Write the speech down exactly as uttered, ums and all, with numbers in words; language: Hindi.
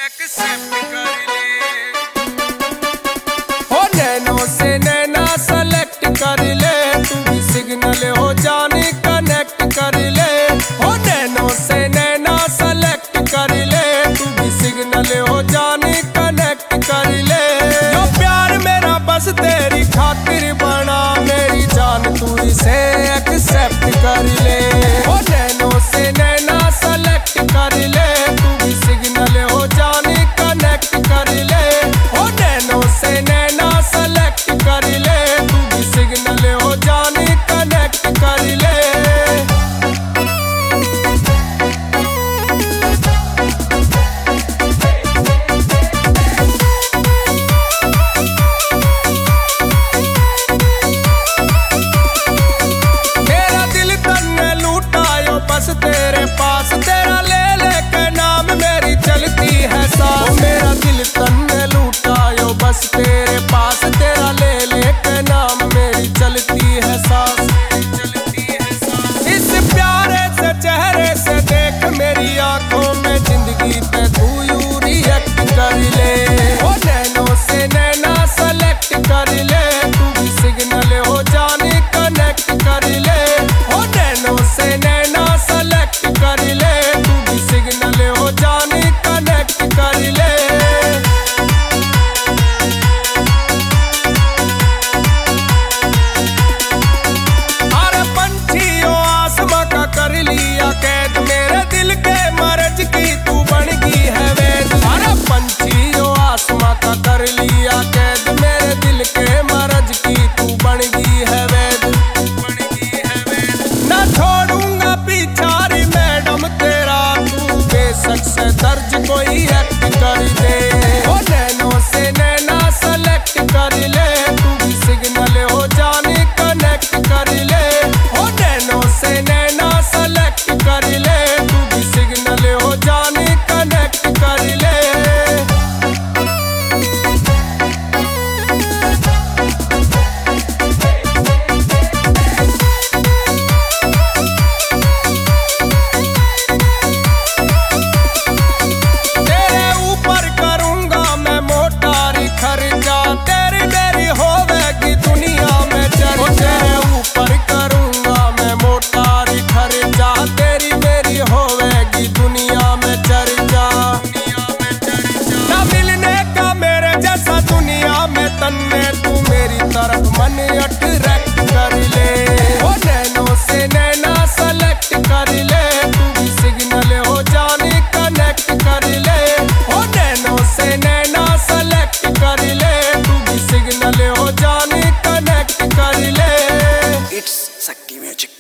एक्सेप्ट कर ले। हो नैनो से नैना सेलेक्ट कर ले, तू भी सिग्नल हो जाने कनेक्ट कर ले। हो नैनो से नैना सेलेक्ट कर ले, तू भी सिग्नल हो जाने कनेक्ट कर ले। यो प्यार मेरा बस तेरी खातिर बना, मेरी जान तू इसे एक्सेप्ट कर ले। हो नैनो से नैना सेलेक्ट कर ले, तू भी सिग्नल हो जाने कनेक्ट कर ले। हो नैनो से नैना सेलेक्ट कर ले, तू भी सिग्नल हो जाने कनेक्ट कर ले। तेरे पास तेरा ले लेके नाम मेरी चलती है सांस। मेरा दिल तन्ने लूटायो बस तेरे पास तेरा ले लेके नाम मेरी चलती है सांस। इस प्यारे से चेहरे से देख मेरी आंखों में जिंदगी पे तू यूं रिएक्ट कर ले। ओ नैनो से नैना सेलेक्ट कर ले, तू भी सिग्नल हो जाने कनेक्ट कर ले। ओ नैनो से नैना सेलेक्ट कर ले, तू भी सिग्नल हो जाने कनेक्ट कर ले। अरे पंछियों आसमां का कर लिया कैद, मेरे दिल के मर्ज की तू बन गई है वैद। अरे पंछियों आसमां का कर लिया कैद, मेरे दिल के मर्ज की तू बन गई है वैद। ना छोड़ूंगा पीछा रे मैडम तेरा, तू बेशक से दर्ज कोई एक्ट कर दे। ओ नैनो से नैना सेलेक्ट कर ले, तू भी सिग्नल हो जाने कनेक्ट कर ले। ओ नैनो से नैना सेलेक्ट कर ले, तू भी सिग्नल हो जाने कनेक्ट कर ले। तेरी डेरी होवेगी दुनिया में चर्चा, तेरे ऊपर करूंगा मैं मोटारी खर्चा। तेरी मेरी होवेगी दुनिया में चर्चा। ना मिलने का मेरे जैसा दुनिया में तन्ने, तू मेरी तरफ मन अट्रैक्ट कर ले। ओ नैनो से नैना सेलेक्ट कर ले, तू भी सिग्नल हो जाने कनेक्ट कर ले। ओ नैनो से नैना सेलेक्ट कर ले, सिग्नल हो जाने कनेक्ट कर ले। इट्स शक्ति म्यूजिक।